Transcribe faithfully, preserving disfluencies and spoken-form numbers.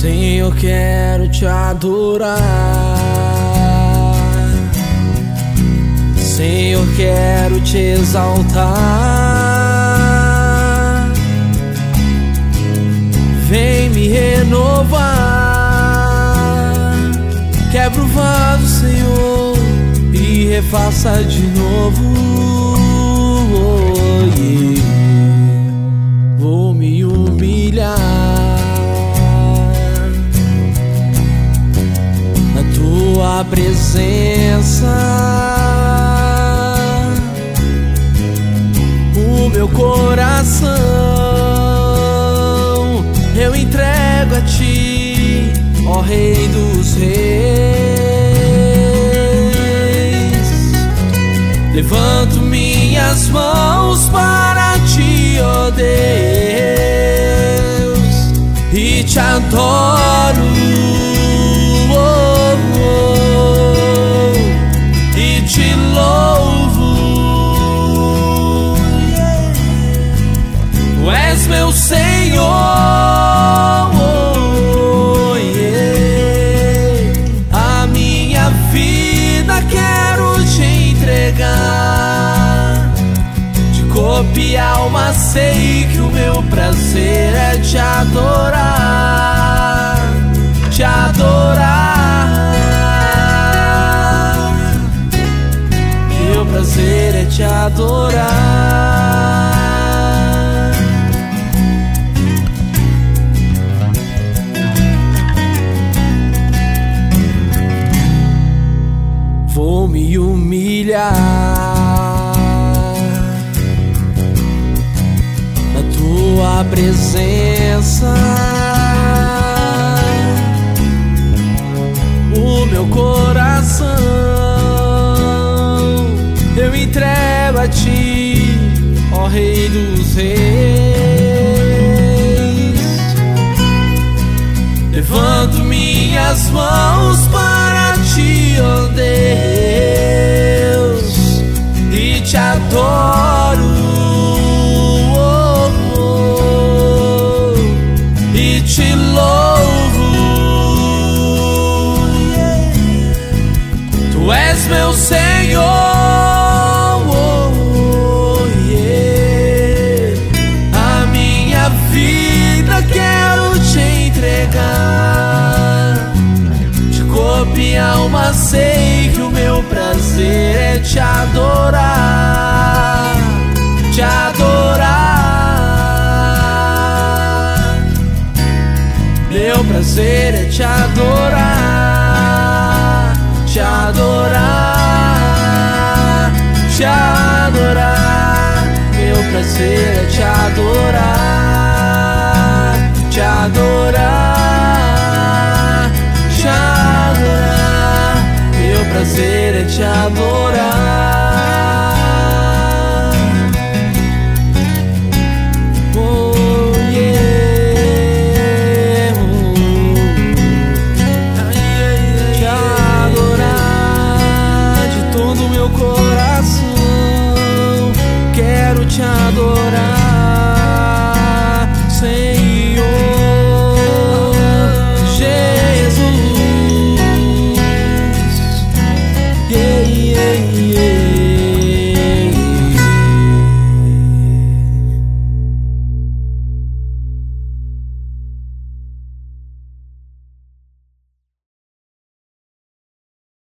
Senhor, quero te adorar. Senhor, quero te exaltar. Vem me renovar. Quebra o vaso, Senhor, e refaça de novo. Oh, yeah. Vou me humilhar na tua presença. O meu coração eu entrego a ti, ó Rei dos Reis. Levanto minhas mãos para ti, ó Deus, e te adoro, oh, oh, e te louvo. Tu és meu Senhor, oh, yeah. A minha vida quero te entregar. De corpo e alma sei que o meu prazer é te adorar, te adorar. Meu prazer é te adorar. Vou me humilhar na tua presença. O meu coração eu entrego a ti, ó Rei dos Reis. Levanto minhas mãos para ti, ó Deus, e te adoro, oh, oh, e te louvo. Tu és meu Senhor, oh, yeah. A minha vida quero te entregar. De corpo e alma sei que o meu prazer é te adorar, te adorar. Meu prazer é te adorar, te adorar, te adorar. Meu prazer é te adorar, te adorar, te adorar. Meu prazer é te adorar. Oh, yeah. Te adorar de todo o meu coração. Quero te adorar.